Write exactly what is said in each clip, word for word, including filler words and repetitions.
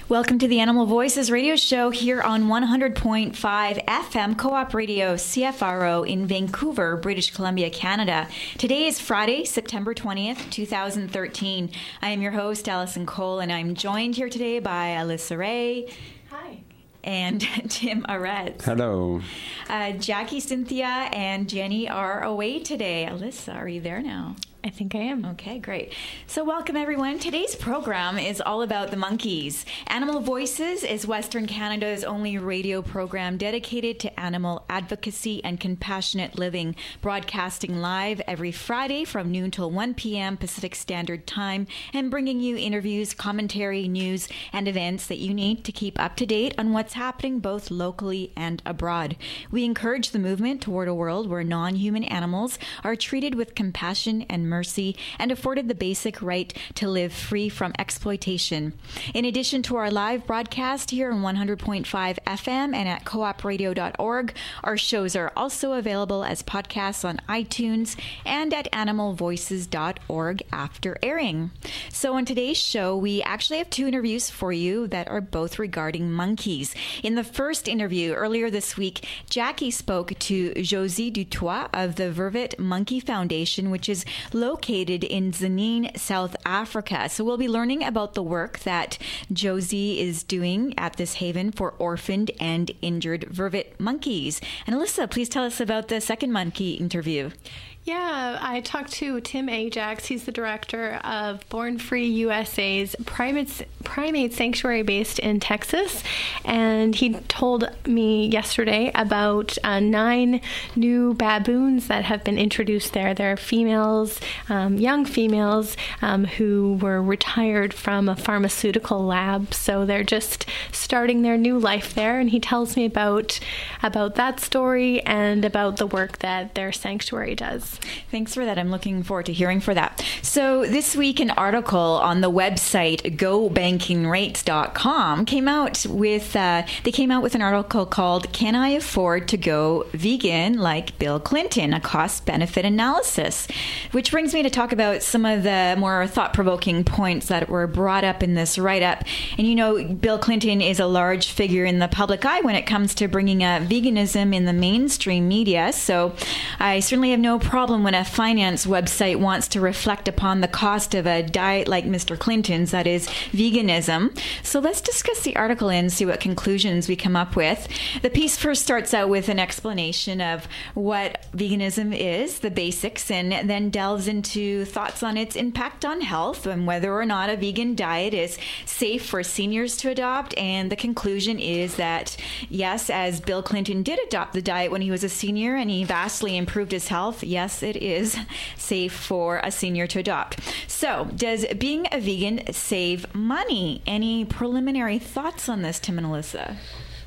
Welcome to the Animal Voices radio show here on one hundred point five F M Co-op Radio C F R O in Vancouver, British Columbia, Canada. Today is Friday, September twentieth, twenty thirteen. I am your host, Allison Cole, and I'm joined here today by Alyssa Ray. Hi. And Tim Arez. Hello. Uh, Jackie, Cynthia, and Jenny are away today. Alyssa, are you there now? I think I am. Okay, great. So welcome, everyone. Today's program is all about the monkeys. Animal Voices is Western Canada's only radio program dedicated to animal advocacy and compassionate living, broadcasting live every Friday from noon till one p.m. Pacific Standard Time and bringing you interviews, commentary, news, and events that you need to keep up to date on what's happening both locally and abroad. We encourage the movement toward a world where non-human animals are treated with compassion and mercy. mercy and afforded the basic right to live free from exploitation. In addition to our live broadcast here on one hundred point five F M and at co op radio dot org, our shows are also available as podcasts on iTunes and at animal voices dot org after airing. So on today's show, we actually have two interviews for you that are both regarding monkeys. In the first interview earlier this week, Jackie spoke to Josie Dutoit of the Vervet Monkey Foundation, which is located in Zanin, South Africa. So we'll be learning about the work that Josie is doing at this haven for orphaned and injured vervet monkeys. And Alyssa, please tell us about the second monkey interview. Yeah, I talked to Tim Ajax. He's the director of Born Free U S A's primates, primate sanctuary based in Texas. And he told me yesterday about uh, nine new baboons that have been introduced there. They're females, um, young females um, who were retired from a pharmaceutical lab. So they're just starting their new life there. And he tells me about, about that story and about the work that their sanctuary does. Thanks for that. I'm looking forward to hearing for that. So this week, an article on the website go banking rates dot com came out with, uh, they came out with an article called Can I Afford to Go Vegan Like Bill Clinton? A Cost-Benefit Analysis, which brings me to talk about some of the more thought-provoking points that were brought up in this write-up. And you know, Bill Clinton is a large figure in the public eye when it comes to bringing up veganism in the mainstream media. So I certainly have no problem when a finance website wants to reflect upon the cost of a diet like Mister Clinton's, that is veganism. So let's discuss the article and see what conclusions we come up with. The piece first starts out with an explanation of what veganism is, the basics, and then delves into thoughts on its impact on health and whether or not a vegan diet is safe for seniors to adopt. And the conclusion is that, yes, as Bill Clinton did adopt the diet when he was a senior and he vastly improved his health, yes, it is safe for a senior to adopt. So, does being a vegan save money? Any preliminary thoughts on this, Tim and Alyssa?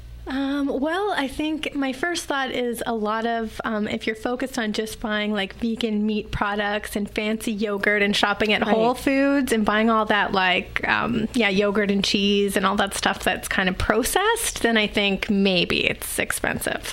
Um, well, I think my first thought is a lot of, um, if you're focused on just buying like vegan meat products and fancy yogurt and shopping at right. Whole Foods and buying all that like, um, yeah, yogurt and cheese and all that stuff that's kind of processed, then I think maybe it's expensive.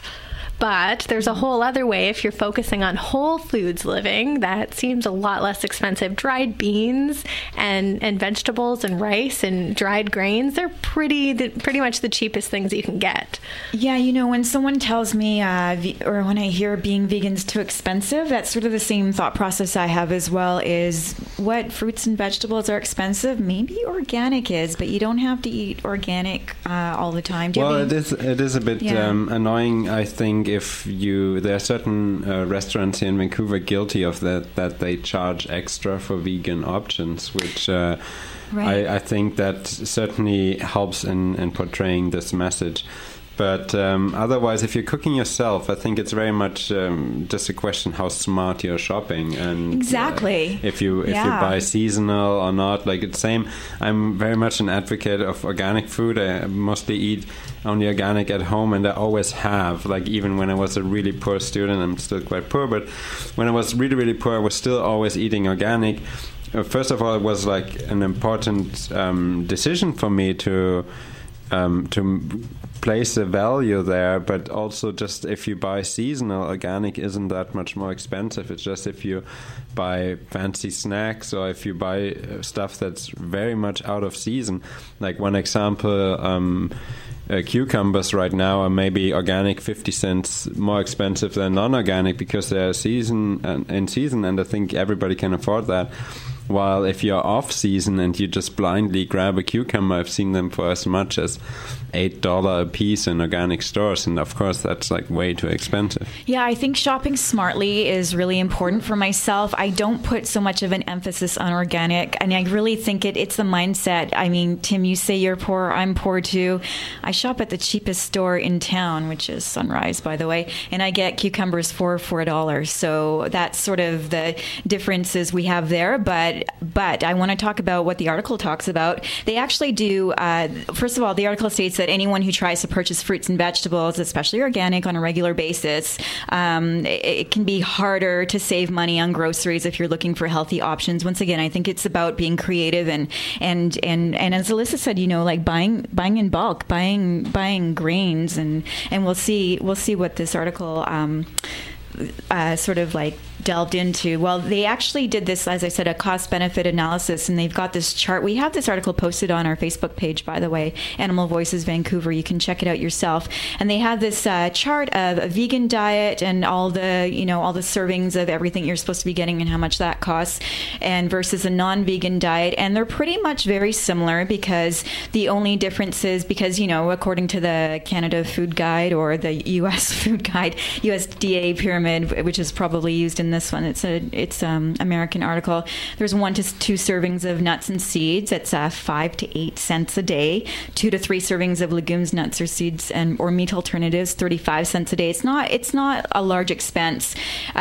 But there's a whole other way if you're focusing on whole foods living that seems a lot less expensive. Dried beans and, and vegetables and rice and dried grains, they're pretty the, pretty much the cheapest things you can get. Yeah, you know, when someone tells me uh, or when I hear being vegan's too expensive, that's sort of the same thought process I have as well, is what fruits and vegetables are expensive? Maybe organic is, but you don't have to eat organic uh, all the time. Do you well, have any... it is, it is a bit yeah. um, annoying, I think, if you there are certain uh, restaurants here in Vancouver guilty of that that they charge extra for vegan options, which uh, right. I, I think that certainly helps in, in portraying this message. But um, otherwise, if you're cooking yourself, I think it's very much um, just a question how smart you're shopping and exactly uh, if you if yeah. you buy seasonal or not. Like it's same. I'm very much an advocate of organic food. I mostly eat only organic at home, and I always have. Like even when I was a really poor student, I'm still quite poor, but when I was really really poor, I was still always eating organic. Uh, first of all, it was like an important um, decision for me to. Um, to place a value there, but also just if you buy seasonal, organic isn't that much more expensive. It's just if you buy fancy snacks or if you buy stuff that's very much out of season. Like one example, um, uh, cucumbers right now are maybe organic fifty cents more expensive than non-organic because they're season and in season, and I think everybody can afford that. While if you're off season and you just blindly grab a cucumber, I've seen them for as much as eight dollars a piece in organic stores, and of course that's like way too expensive. Yeah, I think shopping smartly is really important for myself. I don't put so much of an emphasis on organic, and I really think it, it's the mindset. I mean, Tim, you say you're poor, I'm poor too. I shop at the cheapest store in town, which is Sunrise, by the way, and I get cucumbers for four dollars. So that's sort of the differences we have there. But but I want to talk about what the article talks about. They actually do, uh, first of all, the article states that anyone who tries to purchase fruits and vegetables, especially organic, on a regular basis, um, it, it can be harder to save money on groceries if you're looking for healthy options. Once again, I think it's about being creative and and and, and as Alyssa said, you know, like buying buying in bulk, buying buying grains, and and we'll see we'll see what this article um, uh, sort of like delved into. Well, they actually did this, as I said, a cost-benefit analysis, and they've got this chart. We have this article posted on our Facebook page, by the way, Animal Voices Vancouver. You can check it out yourself. And they have this uh, chart of a vegan diet and all the, you know, all the servings of everything you're supposed to be getting and how much that costs, and versus a non-vegan diet. And they're pretty much very similar, because the only difference is because, you know, according to the Canada Food Guide or the U S Food Guide, U S D A pyramid, which is probably used in this one, it's a it's um American article. There's one to two servings of nuts and seeds. It's uh, five to eight cents a day. Two to three servings of legumes, nuts, or seeds, and or meat alternatives, thirty-five cents a day. It's not it's not a large expense.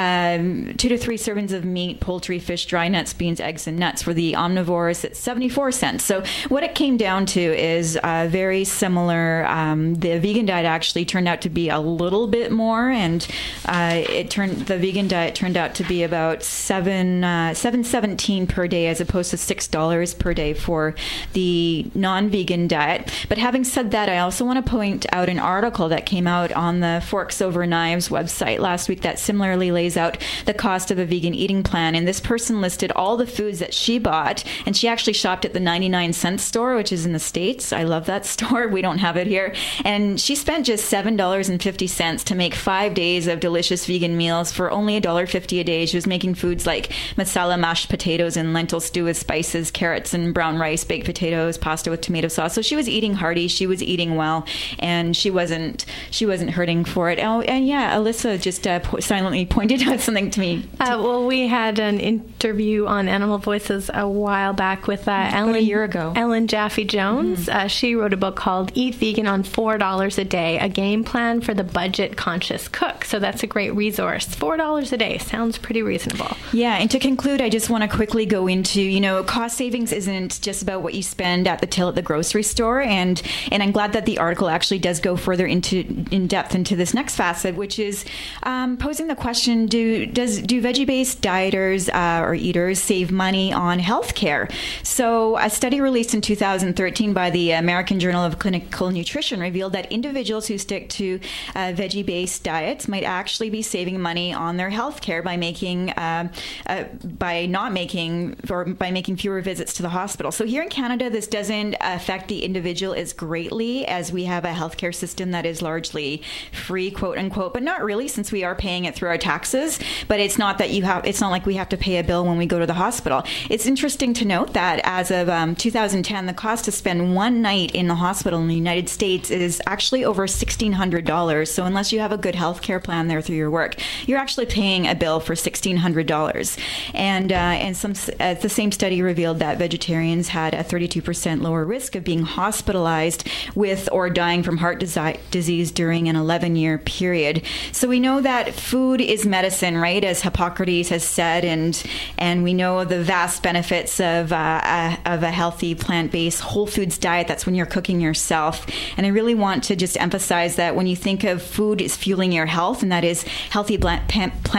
Um, two to three servings of meat, poultry, fish, dry nuts, beans, eggs, and nuts. For the omnivores, it's seventy-four cents. So what it came down to is uh, very similar. Um, the vegan diet actually turned out to be a little bit more, and uh, it turned the vegan diet turned out to be about seven uh, seven seventeen per day, as opposed to six dollars per day for the non-vegan diet. But having said that, I also want to point out an article that came out on the Forks Over Knives website last week that similarly lays out the cost of a vegan eating plan. And this person listed all the foods that she bought, and she actually shopped at the ninety-nine cent store, which is in the States. I love that store. We don't have it here. And she spent just seven dollars and fifty cents to make five days of delicious vegan meals for only one dollar fifty a day. She was making foods like masala mashed potatoes and lentil stew with spices, carrots and brown rice, baked potatoes, pasta with tomato sauce. So she was eating hearty, she was eating well, and she wasn't she wasn't hurting for it. Oh, and yeah, Alyssa just uh, po- silently pointed out something to me. Uh, well, we had an interview on Animal Voices a while back with uh, Ellen, a year ago. Ellen Jaffe Jones. Mm-hmm. Uh, she wrote a book called Eat Vegan on four dollars a Day, a game plan for the budget-conscious cook. So that's a great resource. four dollars a day sounds pretty reasonable. Yeah, and to conclude, I just want to quickly go into, you know, cost savings isn't just about what you spend at the till at the grocery store, and and I'm glad that the article actually does go further into in depth into this next facet, which is um, posing the question: Do does do veggie-based dieters uh, or eaters save money on healthcare? So, a study released in two thousand thirteen by the American Journal of Clinical Nutrition revealed that individuals who stick to uh, veggie-based diets might actually be saving money on their healthcare by making uh, uh, by not making or by making fewer visits to the hospital. So here in Canada, this doesn't affect the individual as greatly, as we have a healthcare system that is largely free, quote unquote, but not really, since we are paying it through our taxes. But it's not that you have, it's not like we have to pay a bill when we go to the hospital. It's interesting to note that as of um, two thousand ten, the cost to spend one night in the hospital in the United States is actually over sixteen hundred dollars. So unless you have a good healthcare plan there through your work, you're actually paying a bill for sixteen hundred dollars. And uh, and some uh, the same study revealed that vegetarians had a thirty-two percent lower risk of being hospitalized with or dying from heart desi- disease during an eleven-year period. So we know that food is medicine, right, as Hippocrates has said, and and we know the vast benefits of uh, a, of a healthy plant-based whole foods diet. That's when you're cooking yourself. And I really want to just emphasize that when you think of food as fueling your health, and that is healthy plant-based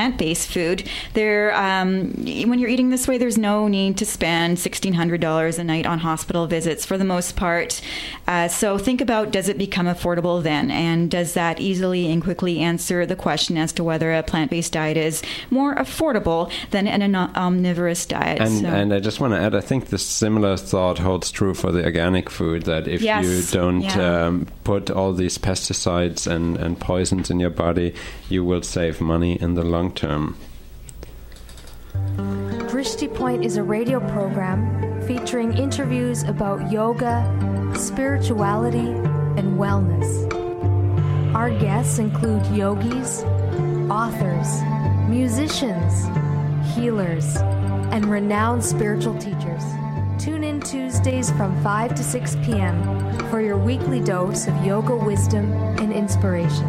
this food. There, um, when you're eating this way, there's no need to spend sixteen hundred dollars a night on hospital visits for the most part. Uh, so think about, does it become affordable then? And does that easily and quickly answer the question as to whether a plant-based diet is more affordable than an omnivorous diet? And, so. and I just want to add, I think the similar thought holds true for the organic food, that if yes. you don't yeah. um, put all these pesticides and, and poisons in your body, you will save money in the long term. Drishti Point is a radio program featuring interviews about yoga, spirituality, and wellness. Our guests include yogis, authors, musicians, healers, and renowned spiritual teachers. Tune in Tuesdays from five to six p.m. for your weekly dose of yoga wisdom and inspiration.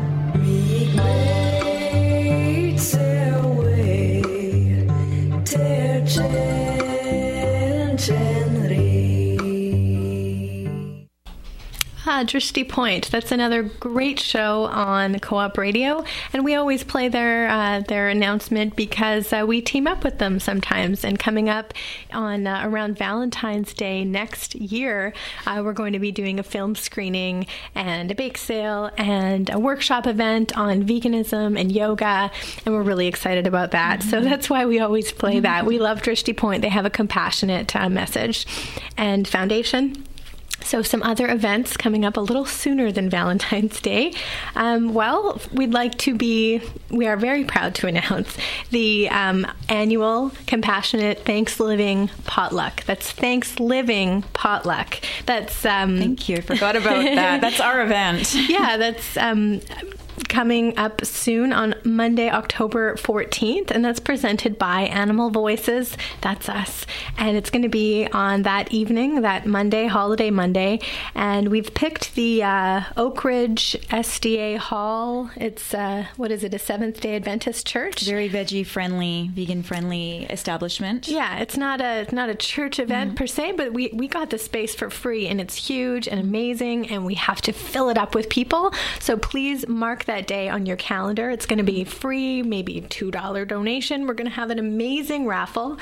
Ah, Drishti Point. That's another great show on Co-op Radio, and we always play their uh, their announcement because uh, we team up with them sometimes. And coming up on uh, around Valentine's Day next year, uh, we're going to be doing a film screening and a bake sale and a workshop event on veganism and yoga, and we're really excited about that. Mm-hmm. So that's why we always play mm-hmm. that. We love Drishti Point. They have a compassionate uh, message and foundation. So some other events coming up a little sooner than Valentine's Day. Um, well, we'd like to be, we are very proud to announce the um, annual Compassionate Thanksgiving Potluck. That's Thanksgiving Potluck. That's... Um, Thank you. I forgot about that. That's our event. Yeah, that's... Um, coming up soon on Monday, October fourteenth, and that's presented by Animal Voices. That's us. And it's going to be on that evening, that Monday, holiday Monday. And we've picked the uh, Oak Ridge S D A Hall. It's, uh, what is it, a Seventh-day Adventist church? Very veggie-friendly, vegan-friendly establishment. Yeah, it's not a it's not a church event mm-hmm. per se, but we, we got the space for free, and it's huge and amazing, and we have to fill it up with people. So please mark that day on your calendar. It's going to be free, maybe two dollars donation. We're going to have an amazing raffle.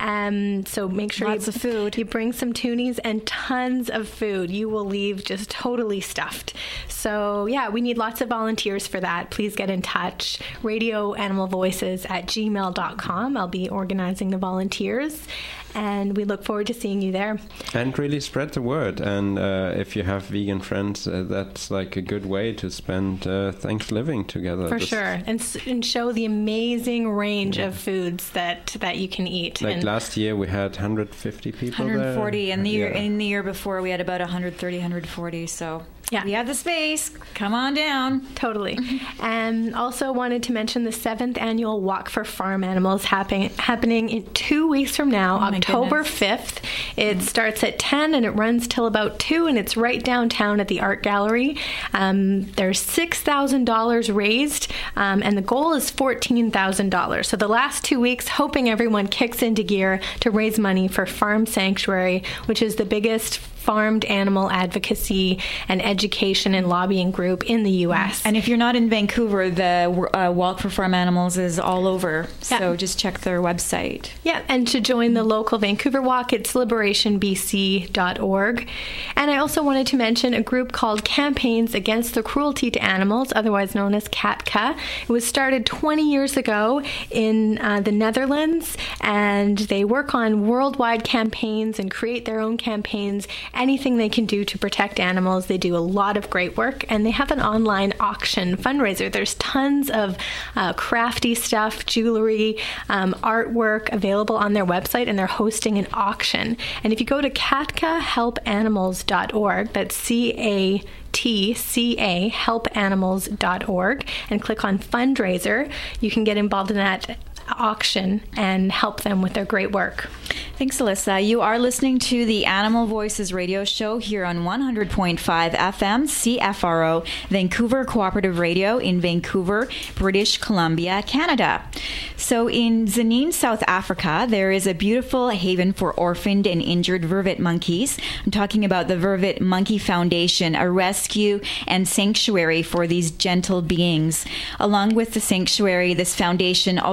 Um, so make sure Lots you, of food. you bring some toonies and tons of food. You will leave just totally stuffed. So yeah, we need lots of volunteers for that. Please get in touch. radio animal voices at gmail dot com. I'll be organizing the volunteers. And we look forward to seeing you there. And really spread the word. And uh, if you have vegan friends, uh, that's like a good way to spend uh, Thanksgiving together. For Just sure. And, and show the amazing range yeah. of foods that, that you can eat. Like and last year, we had one hundred fifty people one hundred forty, there. and the yeah. year in the year before, we had about one hundred thirty, one hundred forty. So yeah, we have the space. Come on down. Totally. And also wanted to mention the seventh annual Walk for Farm Animals happen, happening in two weeks from now, oh October fifth. It mm-hmm. starts at ten and it runs till about two, and it's right downtown at the Art Gallery. Um, there's six thousand dollars raised, um, and the goal is fourteen thousand dollars. So the last two weeks, hoping everyone kicks into gear to raise money for Farm Sanctuary, which is the biggest farmed animal advocacy and education and lobbying group in the U S. And if you're not in Vancouver, the uh, Walk for Farm Animals is all over. So yeah. just check their website. Yeah, and to join the local Vancouver Walk, it's liberation b c dot org. And I also wanted to mention a group called Campaigns Against the Cruelty to Animals, otherwise known as CATCA. It was started twenty years ago in uh, the Netherlands, and they work on worldwide campaigns and create their own campaigns, anything they can do to protect animals. They do a lot of great work, and they have an online auction fundraiser. There's tons of uh, crafty stuff, jewelry, um, artwork available on their website, and they're hosting an auction. And if you go to catka help animals dot org, that's C A T C A help animals dot org, and click on fundraiser, you can get involved in that auction and help them with their great work. Thanks, Alyssa. You are listening to the Animal Voices radio show here on one hundred point five F M C F R O, Vancouver Cooperative Radio in Vancouver, British Columbia, Canada. So in Zanin, South Africa, there is a beautiful haven for orphaned and injured vervet monkeys. I'm talking about the Vervet Monkey Foundation, a rescue and sanctuary for these gentle beings. Along with the sanctuary, this foundation also provides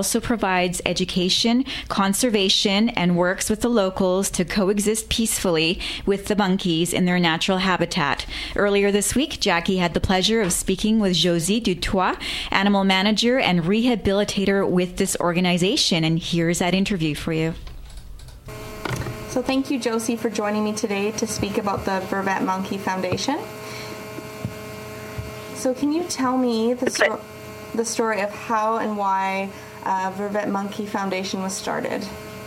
provides education, conservation, and works with the locals to coexist peacefully with the monkeys in their natural habitat. Earlier this week, Jackie had the pleasure of speaking with Josie Dutoit, animal manager and rehabilitator with this organization, and here's that interview for you. So thank you, Josie, for joining me today to speak about the Vervet Monkey Foundation. So can you tell me the, sto- the story of how and why uh, Vervet Monkey Foundation was started?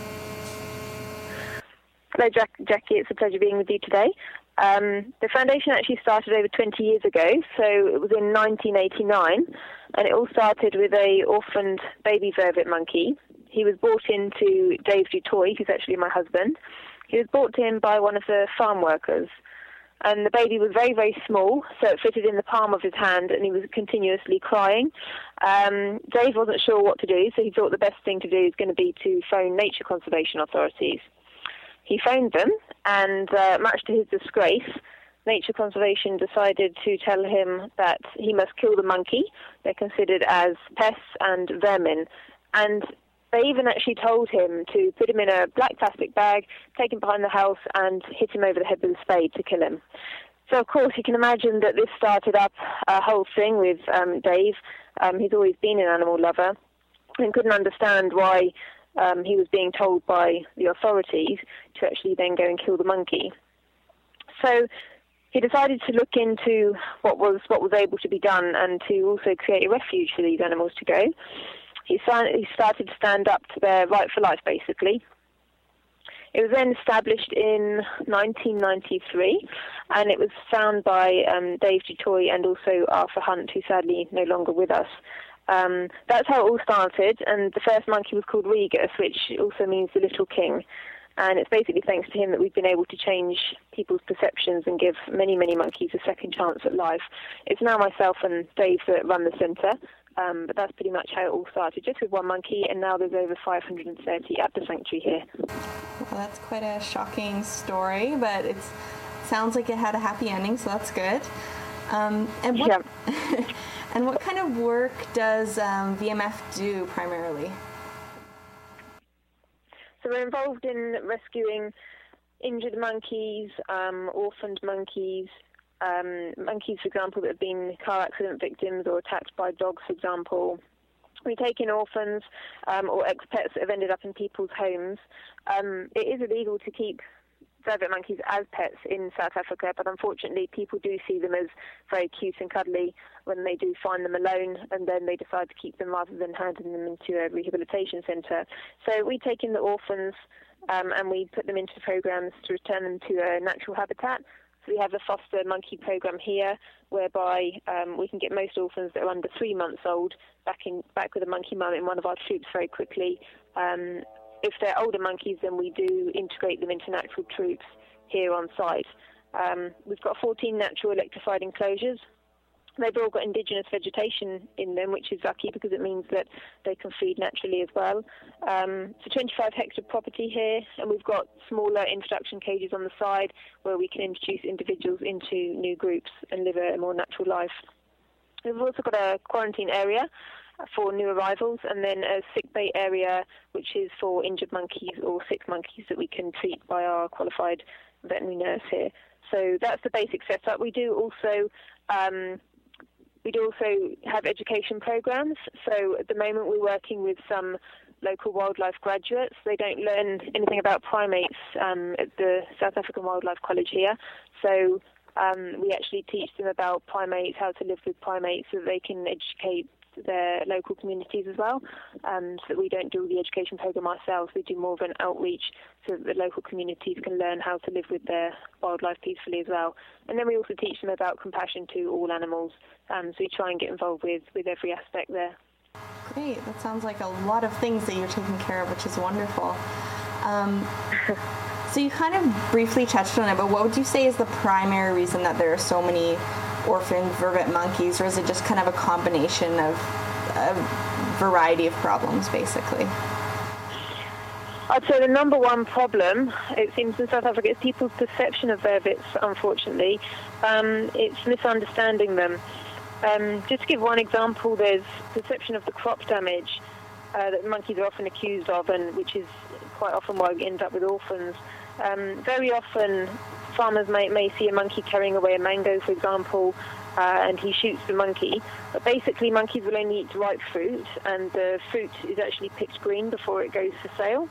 Hello, Jack- Jackie. It's a pleasure being with you today. Um, the foundation actually started over twenty years ago, so it was in nineteen eighty-nine, and it all started with a orphaned baby vervet monkey. He was brought in to Dave Dutoit, who's actually my husband. He was brought in by one of the farm workers, and the baby was very, very small, so it fitted in the palm of his hand, and he was continuously crying. Um, Dave wasn't sure what to do, so he thought the best thing to do is going to be to phone nature conservation authorities. He phoned them, and uh, much to his disgrace, Nature Conservation decided to tell him that he must kill the monkey. They're considered as pests and vermin, and they even actually told him to put him in a black plastic bag, take him behind the house, and hit him over the head with a spade to kill him. So, of course, you can imagine that this started up a whole thing with um, Dave. Um, he's always been an animal lover and couldn't understand why um, he was being told by the authorities to actually then go and kill the monkey. So he decided to look into what was what was able to be done and to also create a refuge for these animals to go. He started to stand up to their right for life, basically. It was then established in nineteen ninety-three, and it was found by um, Dave Dutoit and also Arthur Hunt, who's sadly no longer with us. Um, that's how it all started, and the first monkey was called Regus, which also means the little king. And it's basically thanks to him that we've been able to change people's perceptions and give many, many monkeys a second chance at life. It's now myself and Dave that run the centre. Um, but that's pretty much how it all started, just with one monkey, and now there's over five hundred thirty at the sanctuary here. Well, that's quite a shocking story, but it sounds like it had a happy ending, so that's good. Um, and what yeah. and what kind of work does um, V M F do primarily? So we're involved in rescuing injured monkeys, um, orphaned monkeys, Um, monkeys, for example, that have been car accident victims or attacked by dogs, for example. We take in orphans um, or ex-pets that have ended up in people's homes. Um, it is illegal to keep vervet monkeys as pets in South Africa, but unfortunately people do see them as very cute and cuddly when they do find them alone, and then they decide to keep them rather than handing them into a rehabilitation centre. So we take in the orphans um, and we put them into programs to return them to a natural habitat. So we have a foster monkey program here, whereby um, we can get most orphans that are under three months old back in back with a monkey mum in one of our troops very quickly. Um, if they're older monkeys, then we do integrate them into natural troops here on site. Um, we've got fourteen natural electrified enclosures. They've all got indigenous vegetation in them, which is lucky because it means that they can feed naturally as well. Um, it's a twenty-five hectare property here, and we've got smaller introduction cages on the side where we can introduce individuals into new groups and live a more natural life. We've also got a quarantine area for new arrivals, and then a sick bay area which is for injured monkeys or sick monkeys that we can treat by our qualified veterinary nurse here. So that's the basic setup. We do also um, We do also have education programs. So at the moment we're working with some local wildlife graduates. They don't learn anything about primates um, at the South African Wildlife College here. So um, we actually teach them about primates, how to live with primates, so that they can educate their local communities as well. Um, so that we don't do the education program ourselves. We do more of an outreach so that the local communities can learn how to live with their wildlife peacefully as well. And then we also teach them about compassion to all animals. Um, so we try and get involved with, with every aspect there. Great. That sounds like a lot of things that you're taking care of, which is wonderful. Um, so you kind of briefly touched on it, but what would you say is the primary reason that there are so many orphaned vervet monkeys, or is it just kind of a combination of a variety of problems, basically? I'd say the number one problem, it seems in South Africa, is people's perception of vervets, unfortunately. Um, it's misunderstanding them. Um, just to give one example, there's perception of the crop damage. uh, that monkeys are often accused of, and which is quite often why we end up with orphans. Um, very often, farmers may, may see a monkey carrying away a mango, for example, uh, and he shoots the monkey. But basically, monkeys will only eat ripe fruit, and the fruit is actually picked green before it goes for sale.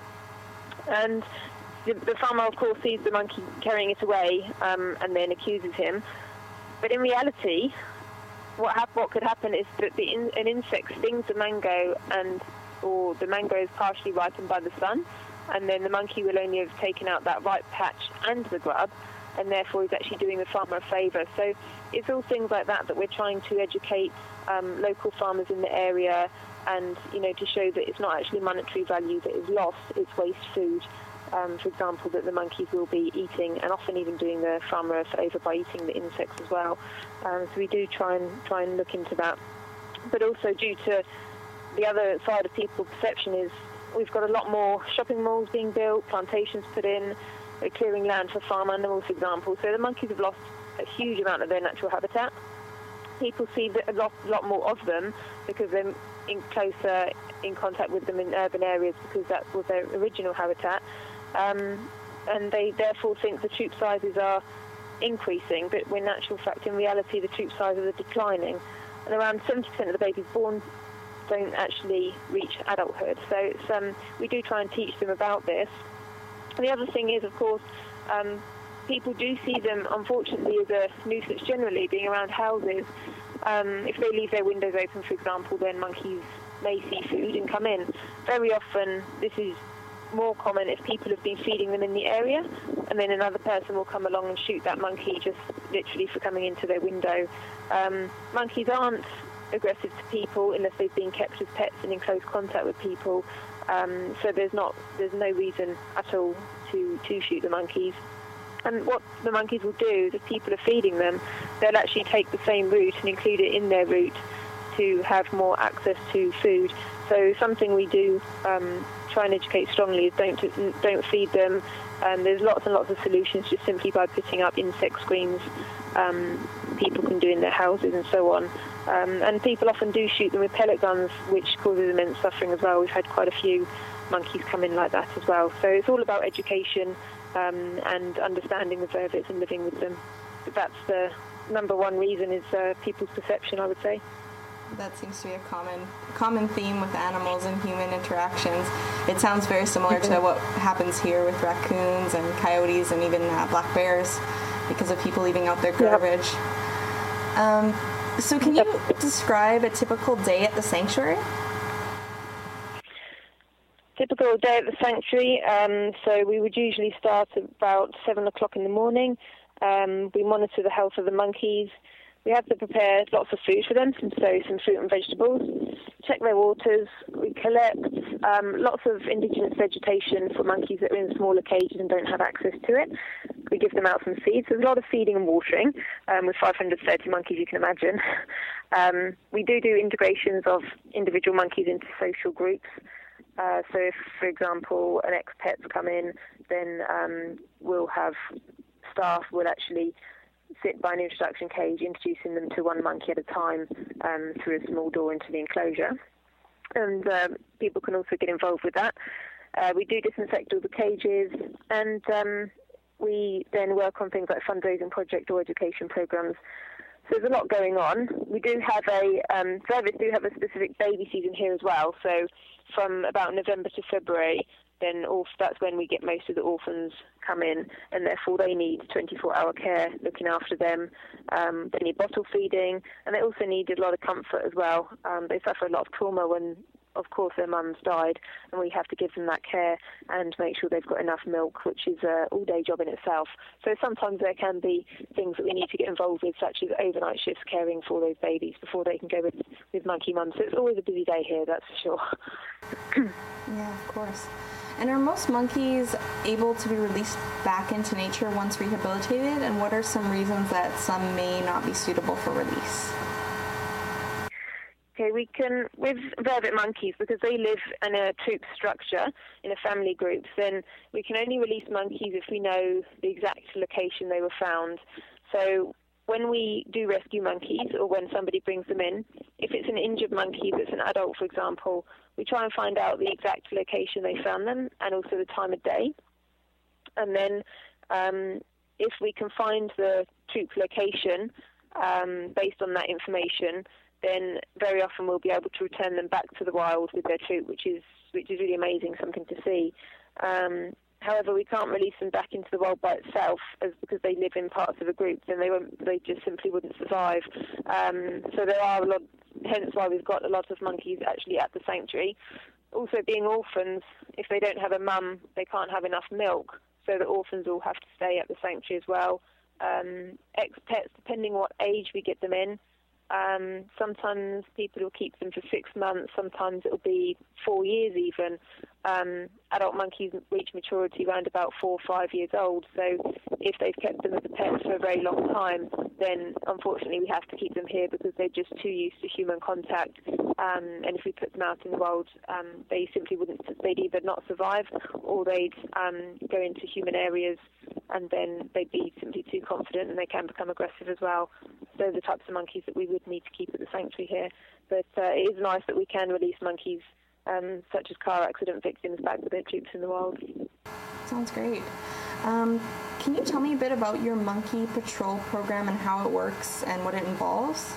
And the, the farmer, of course, sees the monkey carrying it away um, and then accuses him. But in reality, what, hap- what could happen is that the in- an insect stings the mango, and or the mango is partially ripened by the sun, and then the monkey will only have taken out that ripe patch and the grub, and therefore is actually doing the farmer a favour. So it's all things like that that we're trying to educate um, local farmers in the area, and you know, to show that it's not actually monetary value that is lost, it's waste food. Um, for example, that the monkeys will be eating, and often even doing the farmer a favour by eating the insects as well. Um, so we do try and try and look into that. But also, due to the other side of people's perception, is we've got a lot more shopping malls being built, plantations put in, we're clearing land for farm animals, for example. So the monkeys have lost a huge amount of their natural habitat. People see a lot, lot more of them because they're in closer in contact with them in urban areas, because that was their original habitat. Um, and they therefore think the troop sizes are increasing, but when in actual fact, in reality, the troop sizes are declining. And around seventy percent of the babies born don't actually reach adulthood. So it's, um, we do try and teach them about this. And the other thing is, of course, um, people do see them, unfortunately, as a nuisance generally, being around houses. Um, if they leave their windows open, for example, then monkeys may see food and come in. Very often, this is more common if people have been feeding them in the area, and then another person will come along and shoot that monkey just literally for coming into their window. Um, monkeys aren't aggressive to people unless they've been kept as pets and in close contact with people. Um, so there's not, there's no reason at all to, to shoot the monkeys. And what the monkeys will do is, if people are feeding them, they'll actually take the same route and include it in their route to have more access to food. So something we do um, try and educate strongly is don't don't feed them. Um, there's lots and lots of solutions just simply by putting up insect screens. Um, people can do in their houses and so on. Um, and people often do shoot them with pellet guns, which causes immense suffering as well. We've had quite a few monkeys come in like that as well. So it's all about education um, and understanding the vervets and living with them. But that's the number one reason, is uh, people's perception, I would say. That seems to be a common common theme with animals and human interactions. It sounds very similar mm-hmm. to what happens here with raccoons and coyotes and even uh, black bears, because of people leaving out their garbage. Yep. Um, so can you yep. describe a typical day at the sanctuary? Typical day at the sanctuary. Um, so we would usually start at about seven o'clock in the morning. Um, we monitor the health of the monkeys. We have to prepare lots of food for them, so some fruit and vegetables, check their waters. We collect um, lots of indigenous vegetation for monkeys that are in smaller cages and don't have access to it. We give them out some seeds. There's a lot of feeding and watering. Um, with five hundred thirty monkeys, you can imagine. Um, we do do integrations of individual monkeys into social groups. Uh, so if, for example, an ex-pet's come in, then um, we'll have staff will actually sit by an introduction cage, introducing them to one monkey at a time um, through a small door into the enclosure. And um, people can also get involved with that. Uh, we do disinfect all the cages, and um, we then work on things like fundraising project or education programs. So there's a lot going on. We do have a, um, service do have a specific baby season here as well. So from about November to February, then that's when we get most of the orphans come in, and therefore they need twenty-four hour care, looking after them. Um, they need bottle feeding, and they also need a lot of comfort as well. Um, they suffer a lot of trauma when, of course, their mums died, and we have to give them that care and make sure they've got enough milk, which is an all-day job in itself. So sometimes there can be things that we need to get involved with, such as overnight shifts caring for those babies before they can go with, with monkey mums. So it's always a busy day here, that's for sure. Yeah, of course. And are most monkeys able to be released back into nature once rehabilitated? And what are some reasons that some may not be suitable for release? Okay, we can, with vervet monkeys, because they live in a troop structure, in a family group, then we can only release monkeys if we know the exact location they were found. So when we do rescue monkeys, or when somebody brings them in, if it's an injured monkey that's an adult, for example, we try and find out the exact location they found them and also the time of day. And then um, if we can find the troop location um, based on that information, then very often we'll be able to return them back to the wild with their troop, which is which is really amazing, something to see. Um, however, we can't release them back into the wild by itself, as because they live in parts of a group, then they won't, they just simply wouldn't survive. Um, so there are a lot, hence why we've got a lot of monkeys actually at the sanctuary. Also, being orphans, if they don't have a mum, they can't have enough milk, so the orphans all have to stay at the sanctuary as well. Um, ex-pets, depending what age we get them in, Um, sometimes people will keep them for six months, sometimes it'll be four years even. Um, adult monkeys reach maturity around about four or five years old, so if they've kept them as a pet for a very long time, then unfortunately we have to keep them here because they're just too used to human contact. Um, and if we put them out in the wild, um, they simply wouldn't, they'd either not survive or they'd um, go into human areas and then they'd be simply too confident and they can become aggressive as well. Those are the types of monkeys that we would need to keep at the sanctuary here. But uh, it is nice that we can release monkeys um, such as car accident victims back with their troops in the wild. Sounds great. Um, can you tell me a bit about your monkey patrol program and how it works and what it involves?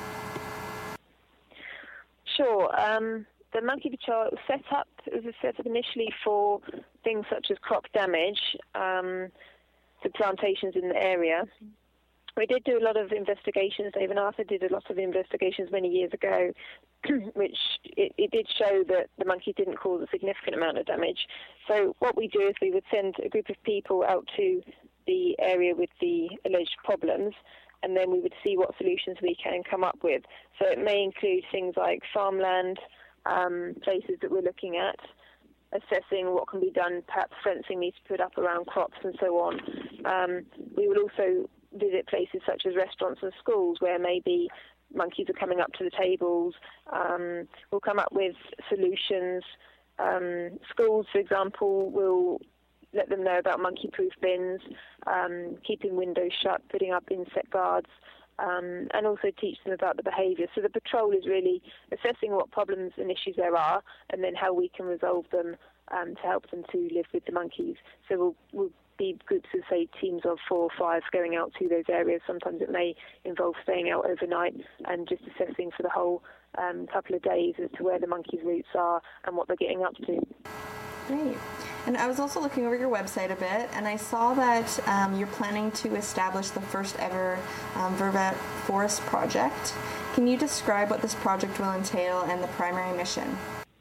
Sure. Um, the monkey patrol was set up, it was set up initially for things such as crop damage um, to plantations in the area. We did do a lot of investigations. Dave and Arthur did a lot of investigations many years ago, which it, it did show that the monkey didn't cause a significant amount of damage. So what we do is we would send a group of people out to the area with the alleged problems, and then we would see what solutions we can come up with. So it may include things like farmland, um, places that we're looking at, assessing what can be done, perhaps fencing needs to be put up around crops and so on. Um, we will also visit places such as restaurants and schools where maybe monkeys are coming up to the tables. Um, we'll come up with solutions. Um, schools, for example, will let them know about monkey-proof bins, um, keeping windows shut, putting up insect guards, um, and also teach them about the behaviour. So the patrol is really assessing what problems and issues there are and then how we can resolve them um, to help them to live with the monkeys. So we'll, we'll be groups of, say, teams of four or five going out to those areas. Sometimes it may involve staying out overnight and just assessing for the whole um, couple of days as to where the monkeys' routes are and what they're getting up to. Great. And I was also looking over your website a bit, and I saw that um, you're planning to establish the first ever um, Vervet Forest Project. Can you describe what this project will entail and the primary mission?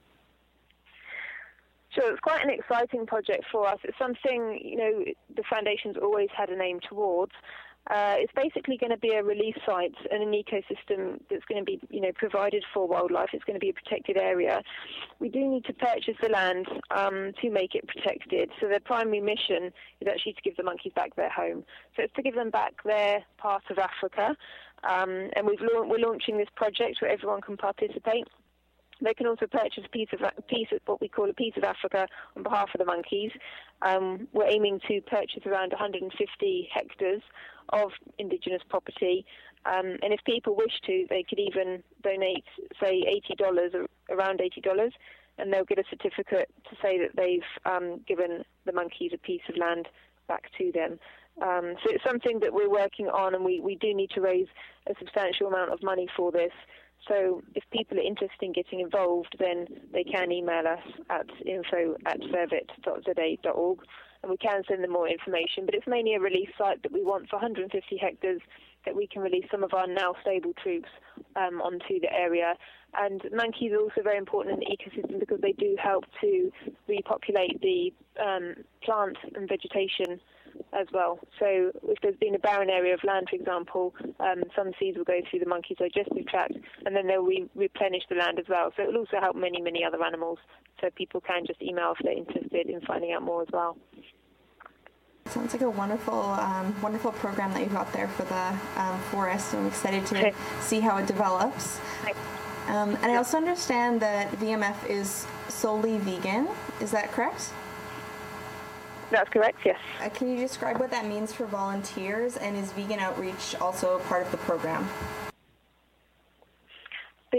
Sure, it's quite an exciting project for us. It's something, you know, the Foundation's always had an aim towards. Uh, it's basically going to be a release site and an ecosystem that's going to be, you know, provided for wildlife. It's going to be a protected area. We do need to purchase the land um, to make it protected. So their primary mission is actually to give the monkeys back their home. So it's to give them back their part of Africa. Um, and we've la- we're launching this project where everyone can participate. They can also purchase a piece of, piece of what we call a piece of Africa on behalf of the monkeys. Um, we're aiming to purchase around one hundred fifty hectares of indigenous property. Um, and if people wish to, they could even donate, say, eighty dollars, around eighty dollars, and they'll get a certificate to say that they've um, given the monkeys a piece of land back to them. Um, so it's something that we're working on, and we, we do need to raise a substantial amount of money for this. So if people are interested in getting involved, then they can email us at info at vervet dot z a dot org, and we can send them more information. But it's mainly a release site that we want for one hundred fifty hectares that we can release some of our now stable troops um, onto the area. And monkeys are also very important in the ecosystem because they do help to repopulate the um, plant and vegetation as well. So if there's been a barren area of land, for example, um, some seeds will go through the monkey's digestive tract and then they'll re- replenish the land as well. So it will also help many, many other animals. So people can just email if they're interested in finding out more as well. Sounds like a wonderful, um, wonderful program that you've got there for the um, forest, and I'm excited to okay. see how it develops. Um, and I also understand that V M F is solely vegan. Is that correct? That's correct, yes. Uh, can you describe what that means for volunteers, and is vegan outreach also part of the program? The, the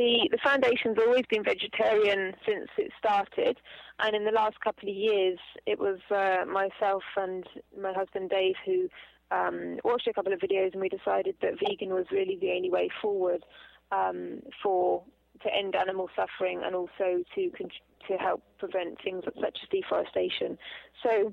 foundation's always been vegetarian since it started, and in the last couple of years, it was uh, myself and my husband Dave who um, watched a couple of videos, and we decided that vegan was really the only way forward um, for to end animal suffering and also to to help prevent things such as deforestation. So.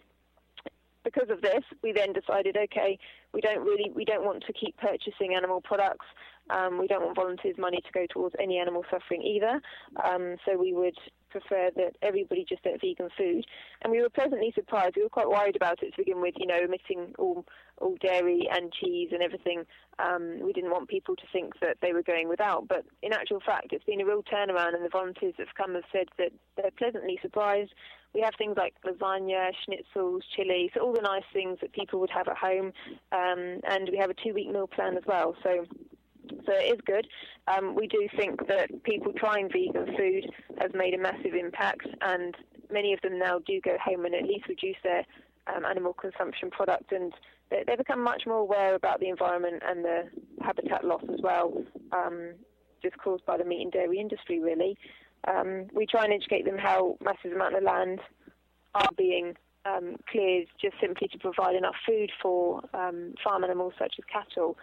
Because of this, we then decided, okay, we don't really, we don't want to keep purchasing animal products. Um, we don't want volunteers' money to go towards any animal suffering either. Um, so we would prefer that everybody just ate vegan food. And we were pleasantly surprised. We were quite worried about it to begin with, you know, omitting all all dairy and cheese and everything. Um, we didn't want people to think that they were going without. But in actual fact, it's been a real turnaround, and the volunteers that have come have said that they're pleasantly surprised. We have things like lasagna, schnitzels, chili, so all the nice things that people would have at home. Um, and we have a two-week meal plan as well. So So it is good. Um, we do think that people trying vegan food has made a massive impact, and many of them now do go home and at least reduce their um, animal consumption product, and they, they become much more aware about the environment and the habitat loss as well, um, just caused by the meat and dairy industry, really. Um, we try and educate them how massive amounts of land are being um, cleared just simply to provide enough food for um, farm animals such as cattle.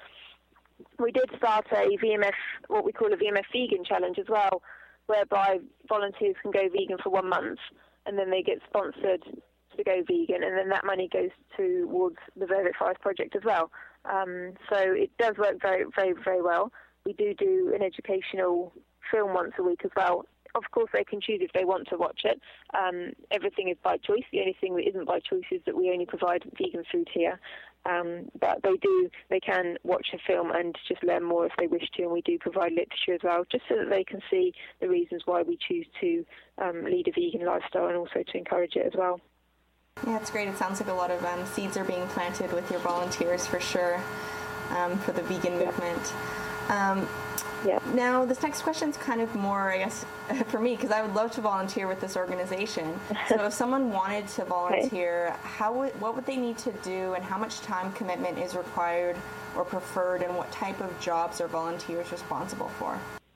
We did start a V M F, what we call a V M F vegan challenge as well, whereby volunteers can go vegan for one month and then they get sponsored to go vegan, and then that money goes towards the Velvet Forest project as well. Um, so it does work very, very, very well. We do do an educational film once a week as well. Of course, they can choose if they want to watch it. Um, everything is by choice. The only thing that isn't by choice is that we only provide vegan food here. Um, but they do, they can watch a film and just learn more if they wish to, and we do provide literature as well, just so that they can see the reasons why we choose to um, lead a vegan lifestyle and also to encourage it as well. Yeah, it's great. It sounds like a lot of um, seeds are being planted with your volunteers for sure um, for the vegan movement. Um, Yeah. Now, this next question is kind of more, I guess, for me, because I would love to volunteer with this organization. So if someone wanted to volunteer, okay. how would, what would they need to do, and how much time commitment is required or preferred, and what type of jobs are volunteers responsible for?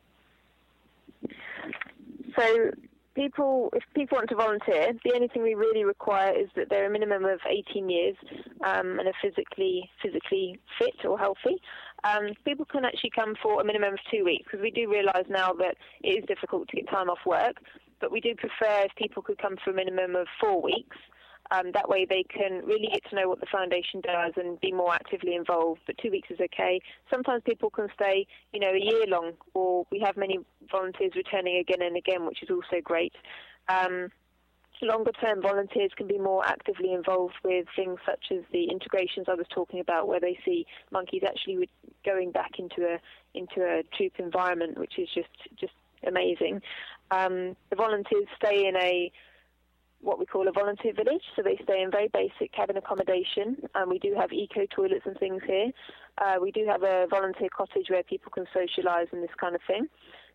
So people, if people want to volunteer, the only thing we really require is that they're a minimum of eighteen years um, and are physically physically fit or healthy. Um, people can actually come for a minimum of two weeks because we do realise now that it is difficult to get time off work, but we do prefer if people could come for a minimum of four weeks. Um, that way they can really get to know what the foundation does and be more actively involved, but two weeks is okay. Sometimes people can stay, you know, a year long, or we have many volunteers returning again and again, which is also great. Um, Longer-term volunteers can be more actively involved with things such as the integrations I was talking about, where they see monkeys actually going back into a into a troop environment, which is just just amazing. Um, the volunteers stay in a what we call a volunteer village, so they stay in very basic cabin accommodation, and we do have eco toilets and things here. Uh, we do have a volunteer cottage where people can socialise and this kind of thing.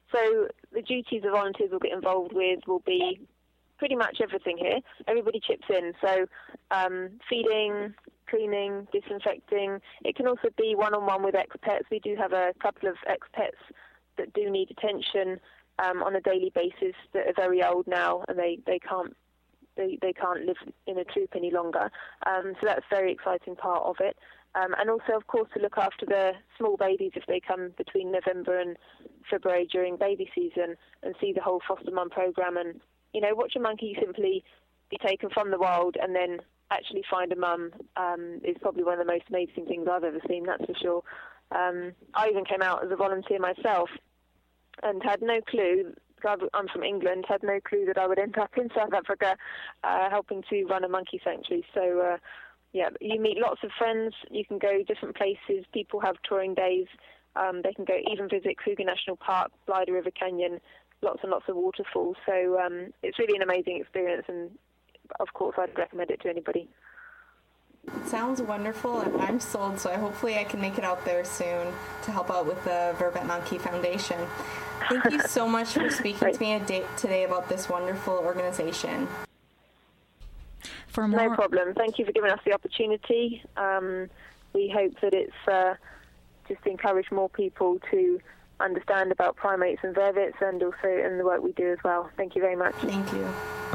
So the duties the volunteers will get involved with will be pretty much everything here. Everybody chips in. So um, feeding, cleaning, disinfecting. It can also be one-on-one with ex-pets. We do have a couple of ex-pets that do need attention um, on a daily basis that are very old now, and they, they can't they, they can't live in a troop any longer. Um, so that's a very exciting part of it. Um, and also, of course, to look after the small babies if they come between November and February during baby season, and see the whole foster mum programme, and you know, watch a monkey simply be taken from the wild and then actually find a mum um, is probably one of the most amazing things I've ever seen, that's for sure. Um, I even came out as a volunteer myself and had no clue, I'm from England, had no clue that I would end up in South Africa uh, helping to run a monkey sanctuary. So, uh, yeah, you meet lots of friends, you can go different places, people have touring days, um, they can go even visit Kruger National Park, Blythe River Canyon, lots and lots of waterfalls. So um, it's really an amazing experience, and of course I'd recommend it to anybody. It sounds wonderful, and I'm sold, so hopefully I can make it out there soon to help out with the Vervet Monkey Foundation. Thank you so much for speaking to me today about this wonderful organization. For more... No problem. Thank you for giving us the opportunity. Um, we hope that it's uh, just encouraged more people to understand about primates and vervets, and also in the work we do as well. Thank you very much. Thank you.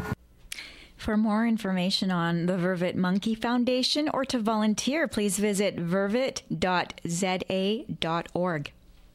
For more information on the Vervet Monkey Foundation or to volunteer, please visit vervet dot z a dot org.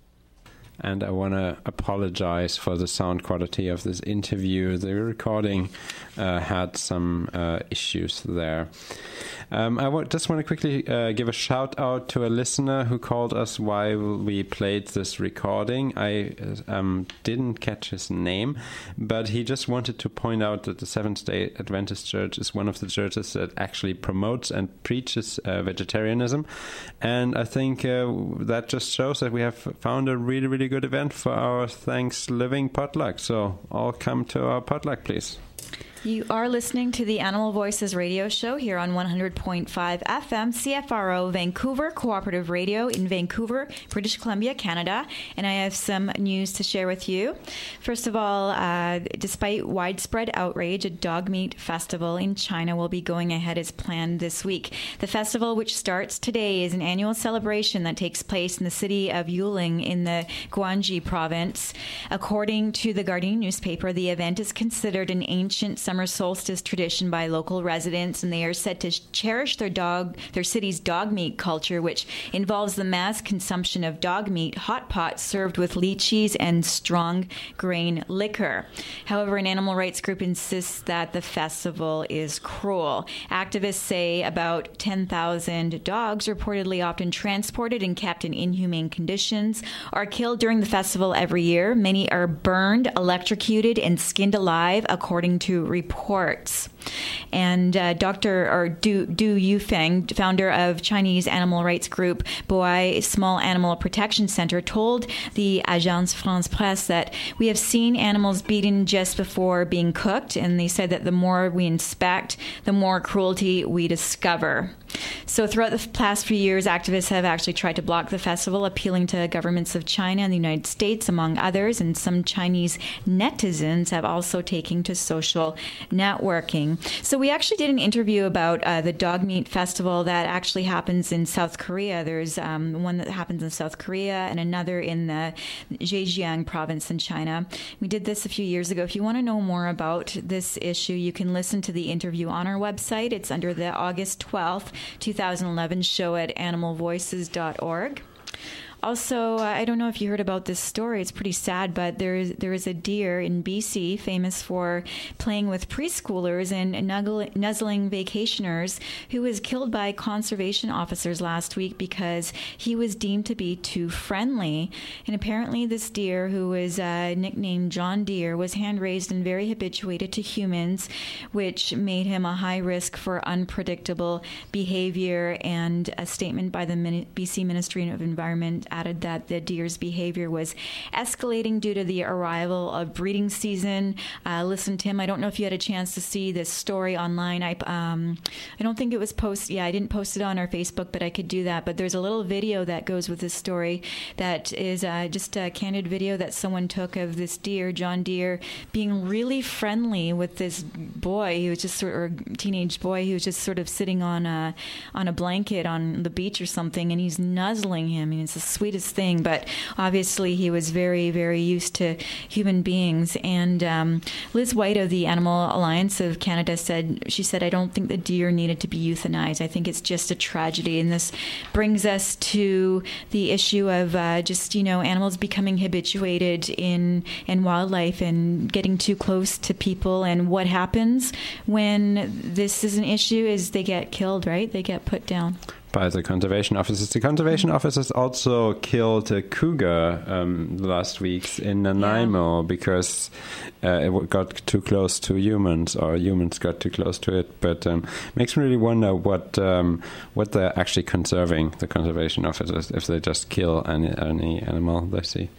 And I want to apologize for the sound quality of this interview. The recording uh, had some uh, issues there. Um, I w- just want to quickly uh, give a shout out to a listener who called us while we played this recording. I um, didn't catch his name, but he just wanted to point out that the Seventh-day Adventist Church is one of the churches that actually promotes and preaches uh, vegetarianism. And I think uh, that just shows that we have found a really, really good event for our Thanksgiving potluck. So all come to our potluck, please. You are listening to the Animal Voices radio show here on one hundred point five F M, C F R O Vancouver Cooperative Radio in Vancouver, British Columbia, Canada. And I have some news to share with you. First of all, uh, despite widespread outrage, a dog meat festival in China will be going ahead as planned this week. The festival, which starts today, is an annual celebration that takes place in the city of Yuling in the Guangxi province. According to the Guardian newspaper, the event is considered an ancient summer solstice tradition by local residents, and they are said to cherish their dog, their city's dog meat culture, which involves the mass consumption of dog meat, hot pot served with lychees and strong grain liquor. However, an animal rights group insists that the festival is cruel. Activists say about ten thousand dogs, reportedly often transported and kept in inhumane conditions, are killed during the festival every year. Many are burned, electrocuted, and skinned alive, according to reports. And uh, Doctor or Du, Du Yufeng, founder of Chinese animal rights group Boai Small Animal Protection Center, told the Agence France Presse that we have seen animals beaten just before being cooked, and they said that the more we inspect, the more cruelty we discover. So throughout the past few years, activists have actually tried to block the festival, appealing to governments of China and the United States, among others, and some Chinese netizens have also taken to social networking. So we actually did an interview about uh, the dog meat festival that actually happens in South Korea. There's um, one that happens in South Korea and another in the Zhejiang province in China. We did this a few years ago. If you want to know more about this issue, you can listen to the interview on our website. It's under the August twelfth, twenty eleven show at animal voices dot org. Also, uh, I don't know if you heard about this story. It's pretty sad, but there is there is a deer in B C famous for playing with preschoolers and nuzzling, nuzzling vacationers who was killed by conservation officers last week because he was deemed to be too friendly. And apparently this deer, who was uh, nicknamed John Deere, was hand-raised and very habituated to humans, which made him a high risk for unpredictable behavior. And a statement by the B C Ministry of Environment added that the deer's behavior was escalating due to the arrival of breeding season. Uh, listen, Tim, I don't know if you had a chance to see this story online. I um, I don't think it was posted. Yeah, I didn't post it on our Facebook, but I could do that. But there's a little video that goes with this story that is uh, just a candid video that someone took of this deer, John Deere, being really friendly with this boy. He was just sort of a teenage boy. He was just sort of sitting on a on a blanket on the beach or something, and he's nuzzling him. And it's a sweetest thing, but obviously he was very, very used to human beings. And um, Liz White of the Animal Alliance of Canada said, she said, I don't think the deer needed to be euthanized. I think it's just a tragedy. And this brings us to the issue of uh, just, you know, animals becoming habituated in, in wildlife and getting too close to people. And what happens when this is an issue is they get killed, right? They get put down. By the conservation officers. The conservation officers also killed a cougar um, last week in Nanaimo yeah. because uh, it got too close to humans, or humans got too close to it. But um, makes me really wonder what um, what they're actually conserving, the conservation officers, if they just kill any any animal they see.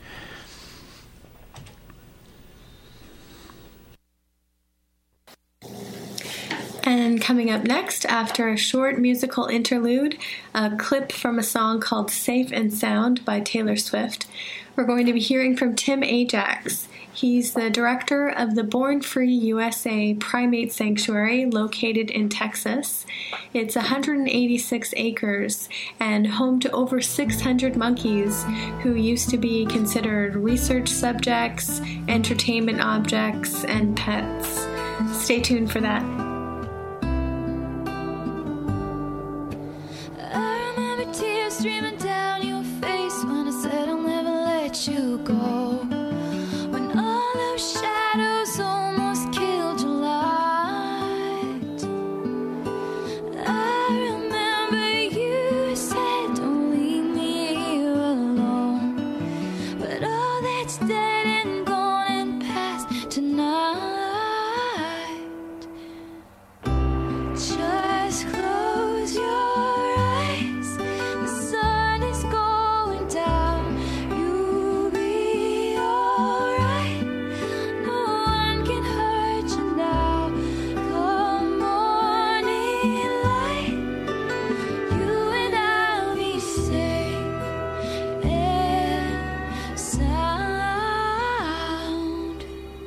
And coming up next, after a short musical interlude, a clip from a song called Safe and Sound by Taylor Swift, we're going to be hearing from Tim Ajax. He's the director of the Born Free U S A Primate Sanctuary located in Texas. It's one hundred eighty-six acres and home to over six hundred monkeys who used to be considered research subjects, entertainment objects, and pets. Stay tuned for that. I remember tears streaming down your face when I said I'll never let you go. When all those shadows almost killed your light. I remember you said don't leave me here alone. But all that's dead and gone and past tonight. Just close your eyes. The sun is going down. You'll be alright. No one can hurt you now. Come morning light. You and I'll be safe and sound.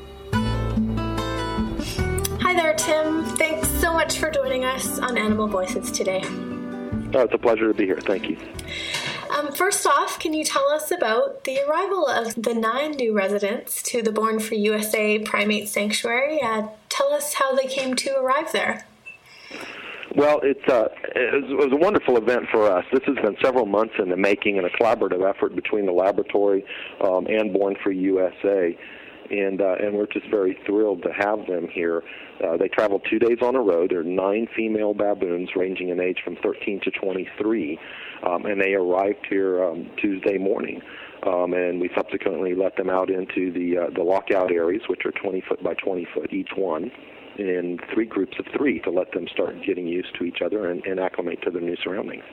Hi there, Tim. Thanks so much for joining us on Animal Voices today. Oh, it's a pleasure to be here. Thank you. Um, first off, can you tell us about the arrival of the nine new residents to the Born Free U S A Primate Sanctuary? Uh, tell us how they came to arrive there. Well, it's uh, it, was, it was a wonderful event for us. This has been several months in the making and a collaborative effort between the laboratory um, and Born Free U S A. And uh, and we're just very thrilled to have them here. Uh, they traveled two days on the road. There are nine female baboons ranging in age from thirteen to twenty-three, um, and they arrived here um, Tuesday morning. Um, and we subsequently let them out into the uh, the lockout areas, which are twenty foot by twenty foot each one, in three groups of three to let them start getting used to each other and, and acclimate to their new surroundings.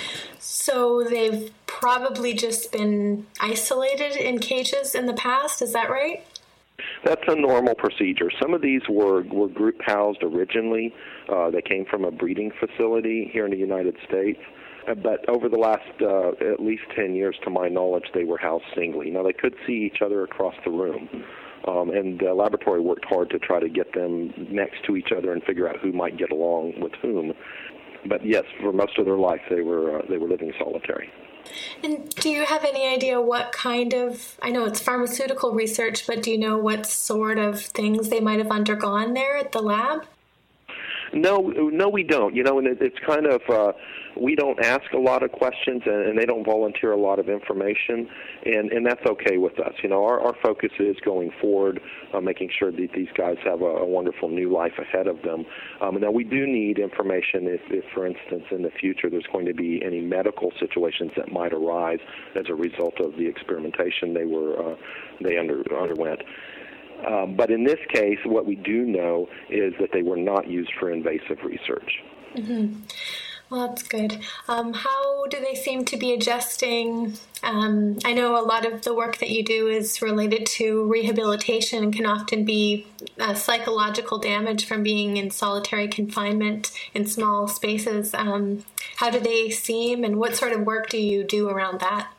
So they've probably just been isolated in cages in the past, is that right? That's a normal procedure. Some of these were, were group housed originally. Uh, they came from a breeding facility here in the United States. Uh, but over the last uh, at least ten years, to my knowledge, they were housed singly. Now, they could see each other across the room. Um, and the laboratory worked hard to try to get them next to each other and figure out who might get along with whom. But yes, for most of their life, they were uh, they were living solitary. And do you have any idea what kind of, I know it's pharmaceutical research, but do you know what sort of things they might have undergone there at the lab? No, no, we don't. You know, and it, it's kind of, uh, we don't ask a lot of questions, and, and they don't volunteer a lot of information, and, and that's okay with us. You know, our, our focus is going forward, uh, making sure that these guys have a, a wonderful new life ahead of them. Um, now, we do need information if, if, for instance, in the future there's going to be any medical situations that might arise as a result of the experimentation they were uh, they under, underwent. Um, but in this case, what we do know is that they were not used for invasive research. Mm-hmm. Well, that's good. Um, how do they seem to be adjusting? Um, I know a lot of the work that you do is related to rehabilitation and can often be uh, psychological damage from being in solitary confinement in small spaces. Um, how do they seem, and what sort of work do you do around that?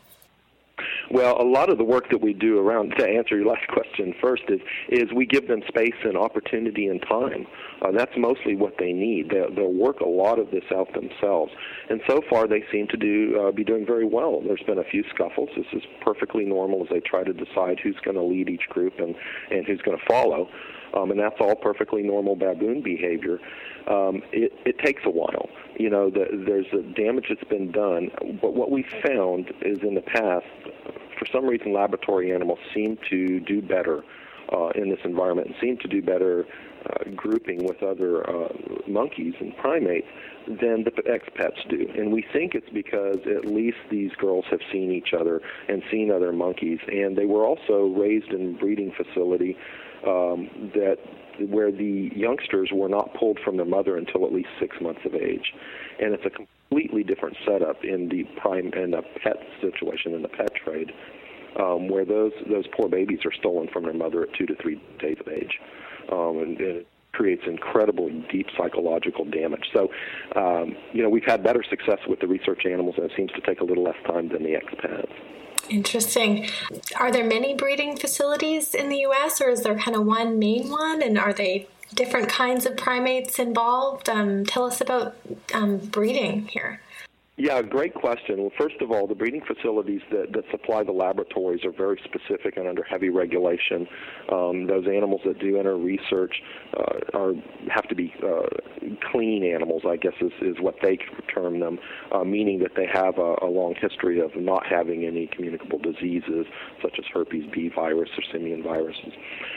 Well, a lot of the work that we do around, to answer your last question first, is is we give them space and opportunity and time. Uh, that's mostly what they need. They'll, they'll work a lot of this out themselves. And so far, they seem to do uh, be doing very well. There's been a few scuffles. This is perfectly normal as they try to decide who's going to lead each group and, and who's going to follow. Um, and that's all perfectly normal baboon behavior. Um, it, it takes a while. You know, the, there's a damage that's been done. But what we found is in the past, for some reason, laboratory animals seem to do better uh, in this environment and seem to do better uh, grouping with other uh, monkeys and primates than the ex-pets do. And we think it's because at least these girls have seen each other and seen other monkeys. And they were also raised in a breeding facility um, that where the youngsters were not pulled from their mother until at least six months of age. And it's a completely different setup in the prime and the pet situation, in the pet trade, um, where those those poor babies are stolen from their mother at two to three days of age. Um, and, and it creates incredibly deep psychological damage. So, um, you know, we've had better success with the research animals, and it seems to take a little less time than the ex-pets. Interesting. Are there many breeding facilities in the U S, or is there kind of one main one? And are they different kinds of primates involved? Um, tell us about um, breeding here. Yeah, great question. Well, first of all, the breeding facilities that, that supply the laboratories are very specific and under heavy regulation. Um, those animals that do enter research uh, are have to be uh, clean animals, I guess is, is what they term them, uh, meaning that they have a, a long history of not having any communicable diseases such as herpes B virus or simian viruses.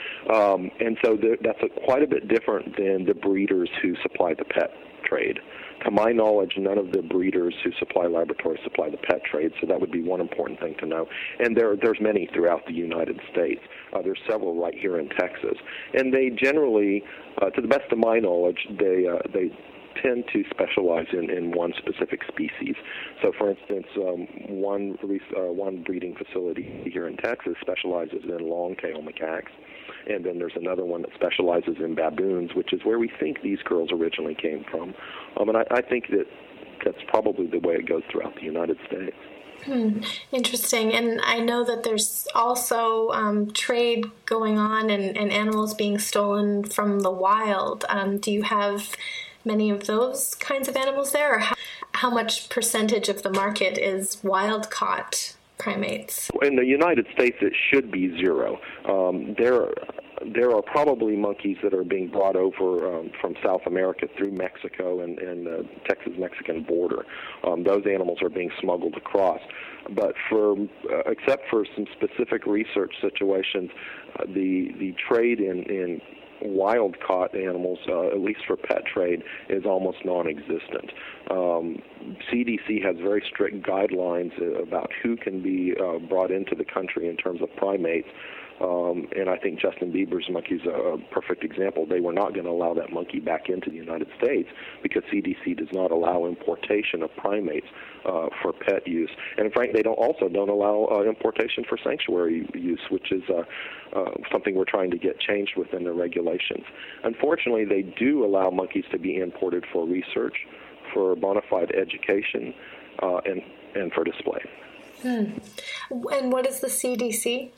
Um, and so the, that's a, quite a bit different than the breeders who supply the pet trade. To my knowledge, none of the breeders who supply laboratories supply the pet trade, so that would be one important thing to know. And there, there's many throughout the United States. Uh, there's several right here in Texas. And they generally, uh, to the best of my knowledge, they uh, they tend to specialize in, in one specific species. So, for instance, um, one, uh, one breeding facility here in Texas specializes in long-tail macaques. And then there's another one that specializes in baboons, which is where we think these girls originally came from. Um, and I, I think that that's probably the way it goes throughout the United States. Hmm. Interesting. And I know that there's also um, trade going on and, and animals being stolen from the wild. Um, do you have many of those kinds of animals there? Or how, how much percentage of the market is wild-caught primates? In the United States, it should be zero. Um, there, there are probably monkeys that are being brought over um, from South America through Mexico and, and the Texas-Mexican border. Um, those animals are being smuggled across. But for, uh, except for some specific research situations, uh, the the trade in, in wild-caught animals, uh, at least for pet trade, is almost non-existent. Um, C D C has very strict guidelines about who can be uh, brought into the country in terms of primates. Um, and I think Justin Bieber's monkey is a perfect example. They were not going to allow that monkey back into the United States because C D C does not allow importation of primates uh, for pet use. And frankly, they don't also don't allow uh, importation for sanctuary use, which is uh, uh, something we're trying to get changed within the regulations. Unfortunately, they do allow monkeys to be imported for research, for bona fide education, uh, and, and for display. Hmm. And what is the C D C?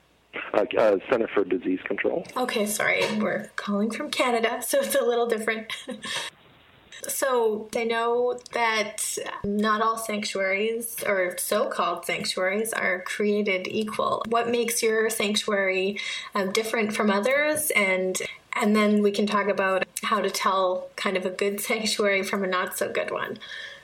Uh, uh, Center for Disease Control. Okay, sorry. We're calling from Canada, so it's a little different. So I know that not all sanctuaries, or so-called sanctuaries, are created equal. What makes your sanctuary um, different from others? And and then we can talk about how to tell kind of a good sanctuary from a not-so-good one.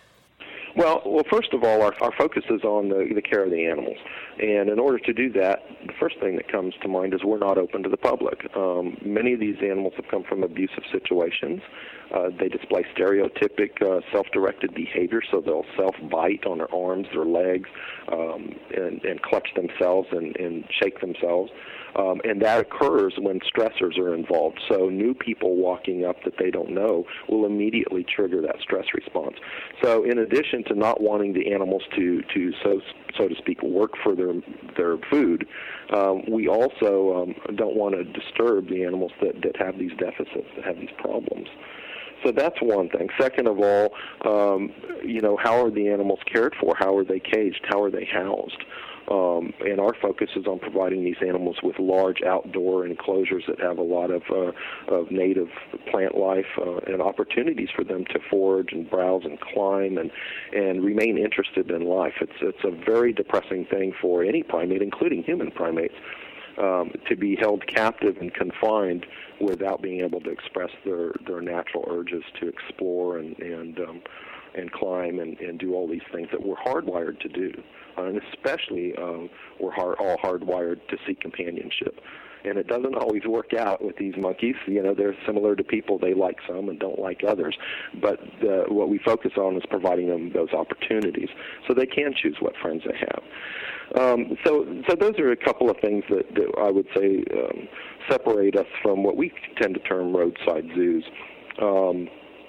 Well, well, first of all, our, our focus is on the, the care of the animals. And in order to do that, the first thing that comes to mind is we're not open to the public. Um, many of these animals have come from abusive situations. Uh, they display stereotypic uh, self-directed behavior, so they'll self-bite on their arms, their legs, um, and, and clutch themselves and, and shake themselves. Um, and that occurs when stressors are involved. So new people walking up that they don't know will immediately trigger that stress response. So in addition to not wanting the animals to, to so so to speak, work for their their food, um, we also um, don't want to disturb the animals that, that have these deficits, that have these problems. So that's one thing. Second of all, um, you know, how are the animals cared for? How are they caged? How are they housed? Um, and our focus is on providing these animals with large outdoor enclosures that have a lot of, uh, of native plant life uh, and opportunities for them to forage and browse and climb and, and remain interested in life. It's, it's a very depressing thing for any primate, including human primates, um, to be held captive and confined without being able to express their, their natural urges to explore and, and, um, and climb and, and do all these things that we're hardwired to do. Uh, and especially um, we're hard, all hardwired to seek companionship. And it doesn't always work out with these monkeys. You know, they're similar to people. They like some and don't like others. But the, what we focus on is providing them those opportunities so they can choose what friends they have. Um, so, so those are a couple of things that, that I would say um, separate us from what we tend to term roadside zoos. Um,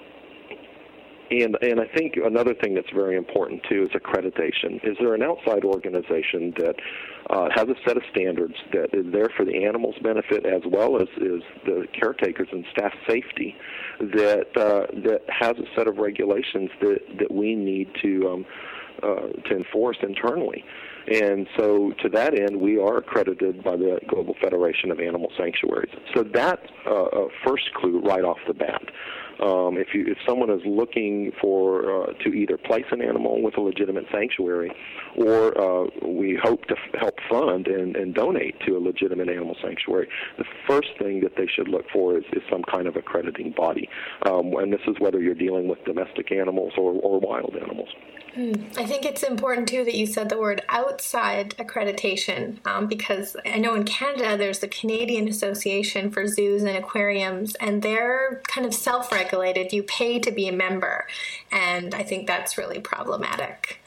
And and I think another thing that's very important, too, is accreditation. Is there an outside organization that uh, has a set of standards that is there for the animals' benefit as well as is the caretakers and staff safety, that uh, that has a set of regulations that, that we need to um, uh, to enforce internally. And so to that end, we are accredited by the Global Federation of Animal Sanctuaries. So that's uh, a first clue right off the bat. Um, if you, if someone is looking for uh, to either place an animal with a legitimate sanctuary, or uh, we hope to f- help fund and, and donate to a legitimate animal sanctuary, the first thing that they should look for is, is some kind of accrediting body. Um, and this is whether you're dealing with domestic animals or, or wild animals. I think it's important, too, that you said the word outside accreditation, um, because I know in Canada there's the Canadian Association for Zoos and Aquariums, and they're kind of self-regulated. You pay to be a member, and I think that's really problematic.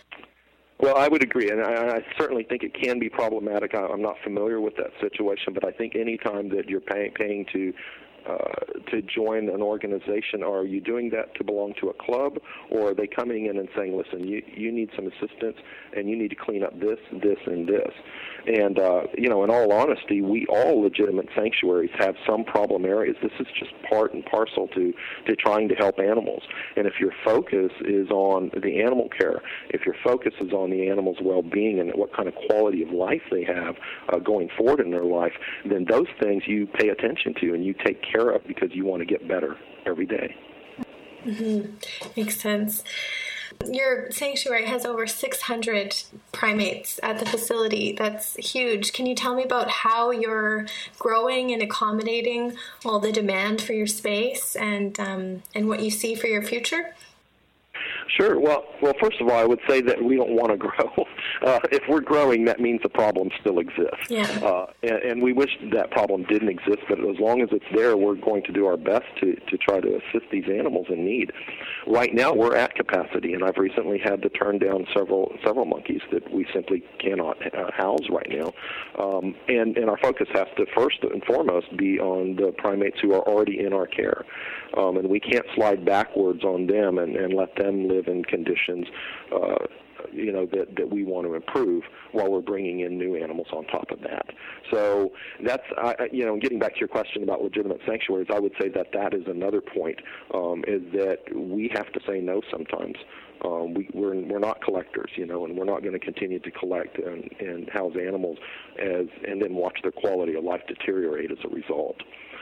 Well, I would agree, and I, I certainly think it can be problematic. I, I'm not familiar with that situation, but I think any time that you're pay, paying to Uh, to join an organization, are you doing that to belong to a club, or are they coming in and saying, listen, you, you need some assistance, and you need to clean up this, this, and this? And, uh, you know, in all honesty, we all legitimate sanctuaries have some problem areas. This is just part and parcel to, to trying to help animals. And if your focus is on the animal care, if your focus is on the animal's well-being and what kind of quality of life they have uh, going forward in their life, then those things you pay attention to and you take care of because you want to get better every day. Mm-hmm. Makes sense. Your sanctuary has over six hundred primates at the facility. That's huge. Can you tell me about how you're growing and accommodating all the demand for your space and um, and what you see for your future? Sure. Well, well, first of all, I would say that we don't want to grow. Uh, if we're growing, that means the problem still exists. Yeah. Uh, and, and we wish that problem didn't exist, but as long as it's there, we're going to do our best to, to try to assist these animals in need. Right now, we're at capacity, and I've recently had to turn down several several monkeys that we simply cannot uh, house right now. Um, and, and our focus has to first and foremost be on the primates who are already in our care. Um, and we can't slide backwards on them and, and let them live in conditions, uh, you know, that, that we want to improve while we're bringing in new animals on top of that. So that's, uh, you know, getting back to your question about legitimate sanctuaries, I would say that that is another point, um, is that we have to say no sometimes. Um, we, we're we're not collectors, you know, and we're not going to continue to collect and, and house animals as and then watch their quality of life deteriorate as a result.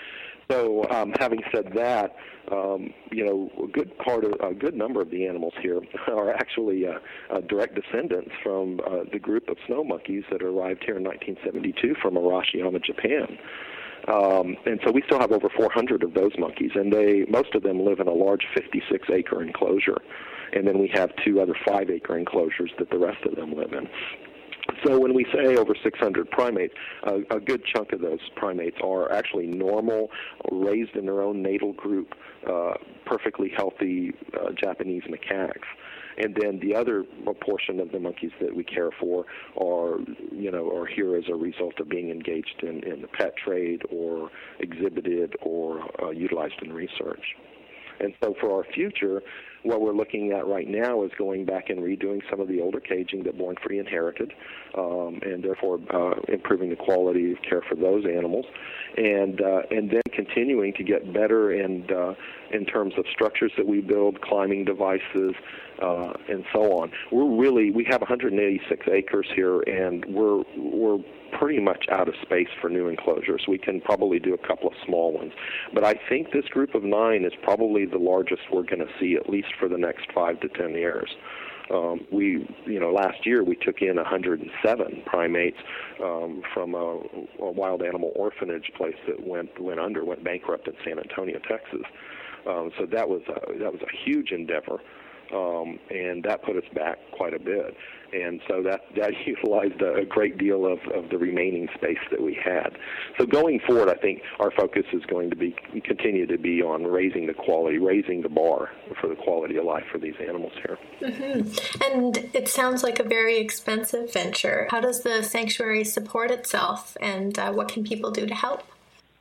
So, um, having said that, um, you know, a good part of a good number of the animals here are actually uh, uh, direct descendants from uh, the group of snow monkeys that arrived here in nineteen seventy-two from Arashiyama, Japan. Um, and so we still have over four hundred of those monkeys, and they most of them live in a large fifty-six acre enclosure. And then we have two other five acre enclosures that the rest of them live in. So when we say over six hundred primates, uh, a good chunk of those primates are actually normal, raised in their own natal group, uh, perfectly healthy uh, Japanese macaques. And then the other portion of the monkeys that we care for are, you know, are here as a result of being engaged in, in the pet trade or exhibited or uh, utilized in research. And so for our future, what we're looking at right now is going back and redoing some of the older caging that Born Free inherited, um, and therefore uh, improving the quality of care for those animals, and uh, and then continuing to get better and uh, in terms of structures that we build, climbing devices, uh, and so on. We're really we have one hundred eighty-six acres here, and we're we're pretty much out of space for new enclosures. We can probably do a couple of small ones. But I think this group of nine is probably the largest we're going to see, at least for the next five to ten years. Um, we, you know, last year we took in one hundred seven primates um, from a, a wild animal orphanage place that went went under, went bankrupt in San Antonio, Texas. Um, so that was a, that was a huge endeavor. Um, and that put us back quite a bit. And so that, that utilized a, a great deal of, of the remaining space that we had. So going forward, I think our focus is going to be continue to be on raising the quality, raising the bar for the quality of life for these animals here. Mm-hmm. And it sounds like a very expensive venture. How does the sanctuary support itself, and uh, what can people do to help?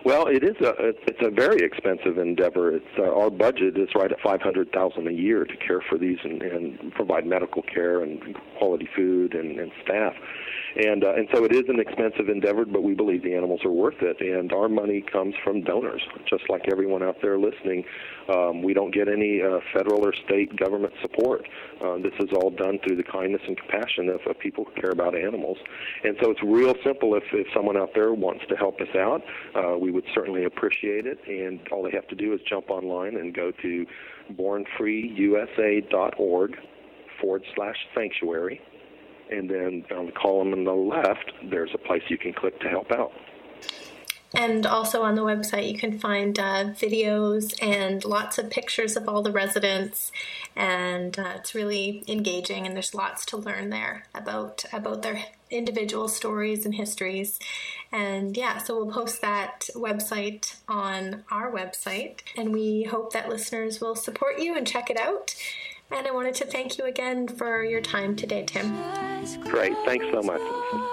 Well, it is a it's a very expensive endeavor. It's uh, our budget is right at five hundred thousand a year to care for these and, and provide medical care and quality food and, and staff. And uh, and so it is an expensive endeavor, but we believe the animals are worth it. And our money comes from donors, just like everyone out there listening. Um, we don't get any uh, federal or state government support. Uh, this is all done through the kindness and compassion of, of people who care about animals. And so it's real simple. If, if someone out there wants to help us out, uh, we would certainly appreciate it. And all they have to do is jump online and go to bornfreeusa.org forward slash sanctuary. And then on the column on the left, there's a place you can click to help out. And also on the website, you can find uh, videos and lots of pictures of all the residents. And uh, it's really engaging, and there's lots to learn there about, about their individual stories and histories. And yeah, so we'll post that website on our website. And we hope that listeners will support you and check it out. And I wanted to thank you again for your time today, Tim. Great. Thanks so much.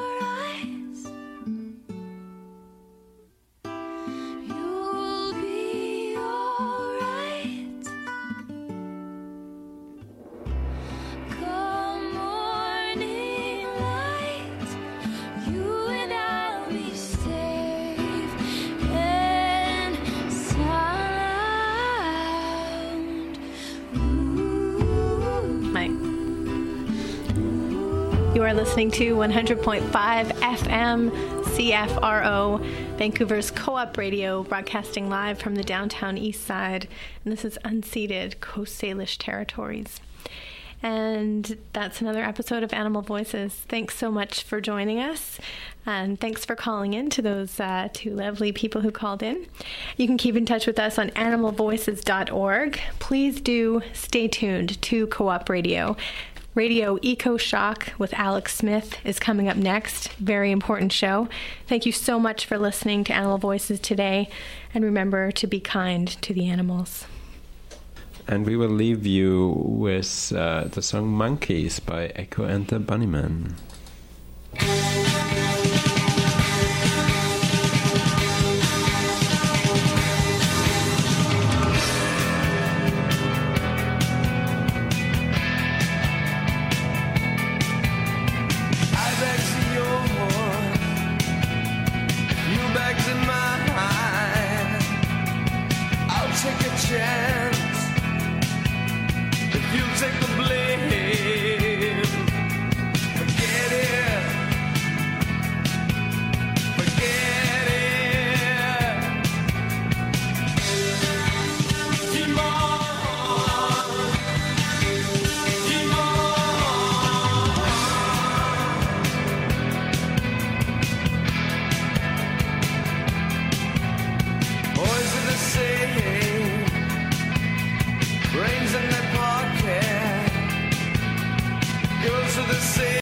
You are listening to one hundred point five F M C F R O, Vancouver's co-op radio, broadcasting live from the downtown east side. And this is unceded Coast Salish territories. And that's another episode of Animal Voices. Thanks so much for joining us. And thanks for calling in to those uh, two lovely people who called in. You can keep in touch with us on animal voices dot org. Please do stay tuned to Co-op Radio. Radio Eco Shock with Alex Smith is coming up next. Very important show. Thank you so much for listening to Animal Voices today. And remember to be kind to the animals. And we will leave you with uh, the song Monkeys by Echo and the Bunnymen. Take a chance.